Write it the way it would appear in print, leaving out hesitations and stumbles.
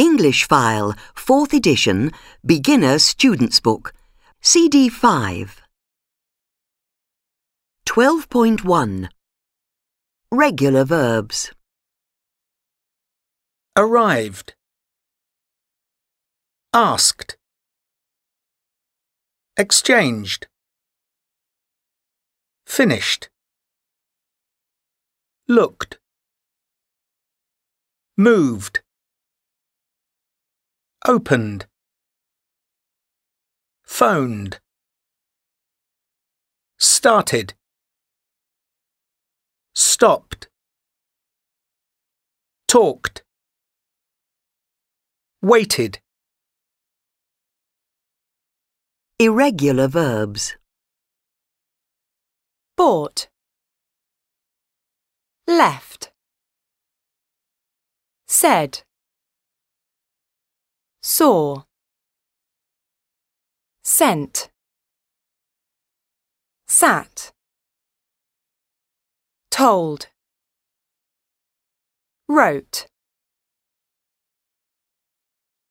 English File, 4th edition, Beginner Student's Book, CD 5. 12.1 Regular Verbs. Arrived. Asked. Exchanged. Finished. Looked. Moved. Opened. Phoned. Started. Stopped. Talked. Waited. Irregular verbs. Bought, left, said, saw, sent, sat, told, wrote.